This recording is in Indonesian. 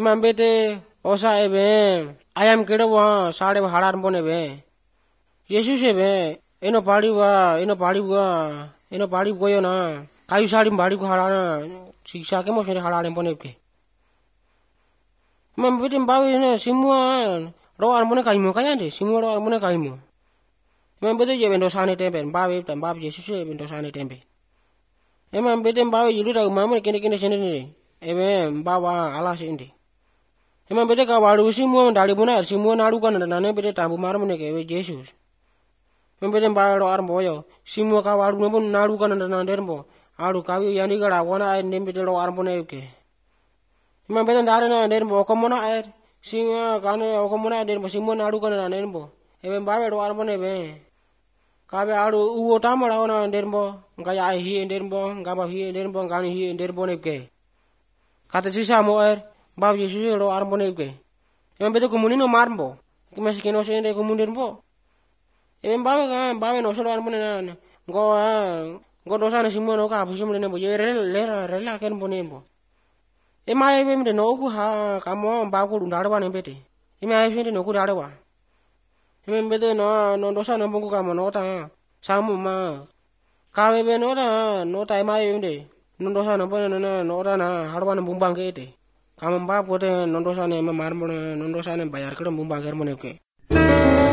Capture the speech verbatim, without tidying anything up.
Imam bete osa ebe ayam kedo wa sade halar bone be. Yesus ebe eno padi wa eno padi wa eno padi goyo na kayu sari badi ko halar siksa ke mo sere halar bone ke. Imam bete bawe na semua ro armone kaimo kayande semua ro armone kaimo. Imam bete je bendo sane tembe bawe tam bawe Yesus e bendo sane tembe. Imam bete bawe yulu da mamone kene kene sene ne. Ebe bawa ala sinde. Imam bete ka walu semua dari buna semua nalu kan nane bete tambu marmone ke Yesus. Imam bete bawe ro armo yo semua ka walu pun nalu kan nane derbo. Alu kawi yani gara wana ai nem bete ro armone ke. Imam bete dare na derbo komona ai singa kane okomona derbo semua nalu kan nane derbo. Ebe bawe ro armone be. Kabe alu uwo tamara ona derbo ngaya ai hi derbo ngaba hi derbo ngani hi derbo ne ke. Kata sisa mo er bab Yesus ro armone ke. Imam bete komunino marmbo. Kimas kino sende komunin bo. Ebe bawe ka bawe no solo armone na go go dosa na semua no ka busim ne bo ye rel lera rela ken bonembo. Ema ebe mde no ku ha kamo ba ku ndarwa ne bete. Ema ebe no ku darwa. Imam bete no no dosa no bungu kamo no ta samu ma kawe be no ta no ta ema ebe no dosa no bone no no ta na harwa no bumbang ke te. Kamo ba pote no dosa ne ma marmo no dosa ne bayar ke bumbang ke mo ne ke.